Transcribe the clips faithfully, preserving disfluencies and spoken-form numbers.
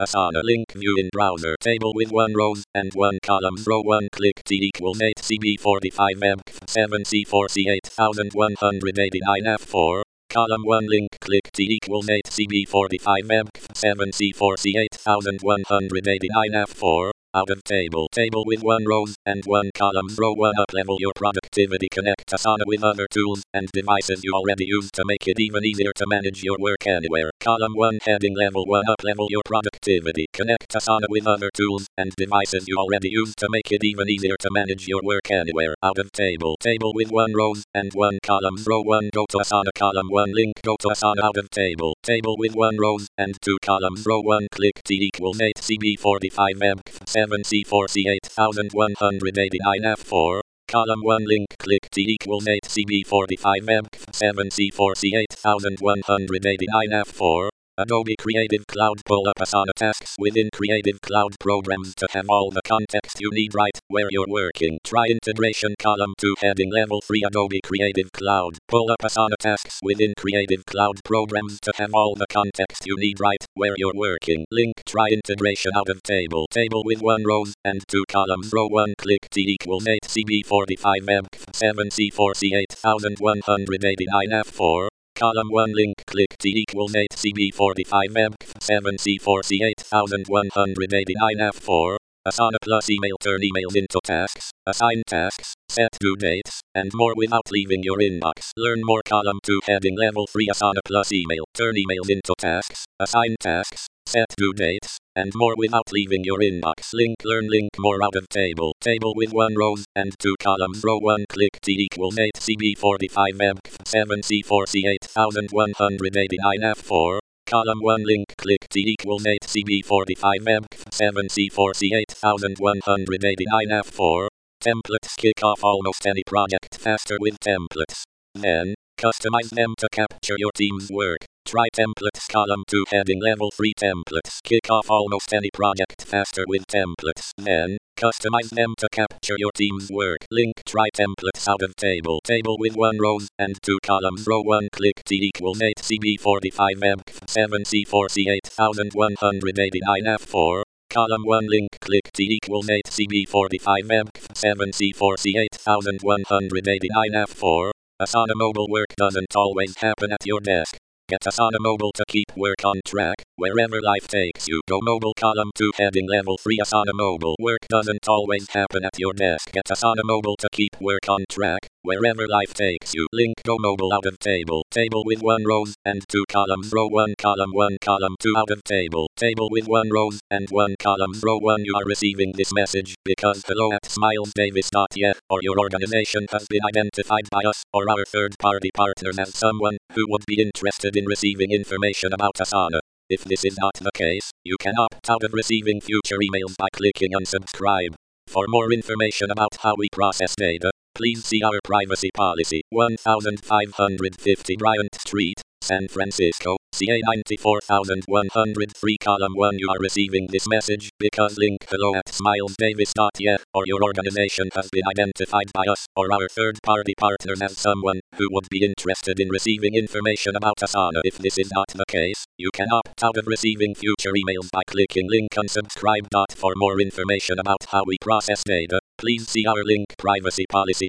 Asana link view in browser. Table with one rows and one columns. Row one click T equals eight C B forty-five M seven C four C eight thousand one hundred eighty-nine F four. Column one link click T equals eight C B forty-five M seven C four C eight thousand one hundred eighty-nine F four. Out of table. Table with one rows and one columns. Row one up level your productivity. Connect Asana with other tools and devices you already use to make it even easier to manage your work anywhere. Column one heading level one up level your productivity. Connect Asana with other tools and devices you already use to make it even easier to manage your work anywhere. Out of table. Table with one rows and one columns. Row one go to Asana. Column one link go to Asana. Out of table. Table with one rows and two columns. Row one click T equals eight C B forty-five M seven C four C eight thousand one hundred eighty-nine F four. Column one link click T equals eight C B forty-five M seven C four C eight thousand one hundred eighty-nine F four. Adobe Creative Cloud. Pull up Asana tasks within Creative Cloud Programs to have all the context you need right where you're working. Try integration. Column two heading level three Adobe Creative Cloud. Pull up Asana tasks within Creative Cloud Programs to have all the context you need right where you're working. Link try integration. Out of table. Table with one rows and two columns. Row one click T equals eight C B forty-five M seven C four C eight thousand one hundred eighty-nine F four. Column one link click T equals eight C B forty-five M seven C four C eight thousand one hundred eighty-nine F four. Asana plus email. Turn emails into tasks, assign tasks, set due dates, and more without leaving your inbox. Learn more. Column two heading level three Asana plus email. Turn emails into tasks, assign tasks, set due dates, and more without leaving your inbox. Link learn link more. Out of table. Table with one rows and two columns. Row one click T equals eight C B forty-five M seven C four C eight thousand one hundred eighty-nine F four. Column one link click T equals eight C B forty-five M seven C four C eight thousand one hundred eighty-nine F four. Templates. Kick off almost any project faster with templates. Then, customize them to capture your team's work. Try templates. Column two heading level three templates. Kick off almost any project faster with templates. Then, customize them to capture your team's work. Link try templates. Out of table. Table with one rows and two columns. Row one click T equals eight C B forty-five M seven C four C eight thousand one hundred eighty-nine F four. Column one link click T equals eight C B forty-five M seven C four C eight thousand one hundred eighty-nine F four. Asana mobile work doesn't always happen at your desk. Get Asana Mobile to keep work on track, wherever life takes you. Go Mobile. Column two heading level three Asana Mobile work doesn't always happen at your desk. Get Asana Mobile to keep work on track, wherever life takes you. Link Go Mobile. Out of table. Table with one rows and two columns. Row one column one column two. Out of table. Table with one rows and one columns. Row one you are receiving this message because hello at smilesdavis dot yet or your organization has been identified by us or our third-party partners as someone who would be interested in receiving information about Asana. If this is not the case, you can opt out of receiving future emails by clicking unsubscribe. For more information about how we process data, please see our privacy policy. fifteen fifty Bryant Street, San Francisco, C A nine four one zero three. Column one you are receiving this message because link hello at smilesdavis dot yet or your organization has been identified by us or our third-party partners as someone who would be interested in receiving information about Asana. If this is not the case, you can opt out of receiving future emails by clicking link unsubscribe. For more information about how we process data, please see our link privacy policy.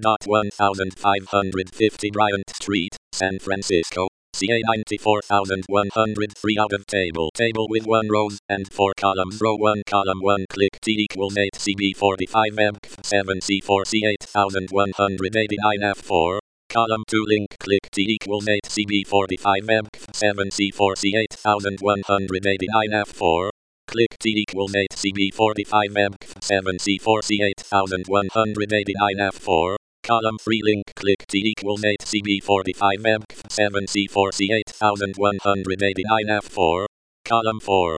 fifteen fifty Bryant Street, San Francisco, C A nine four one zero three. Out of table. Table with one rows and four columns. Row one column one click T equals eight C B forty-five M seven C four C eight thousand one hundred eighty-nine F four. Column two link click T equals eight C B forty-five M seven C four C eight thousand one hundred eighty-nine F four. Click T equals eight C B forty-five M seven C four C eight thousand one hundred eighty-nine F four. Column three link click T equals eight C B forty-five M seven C four C eight thousand one hundred eighty-nine F four. Column four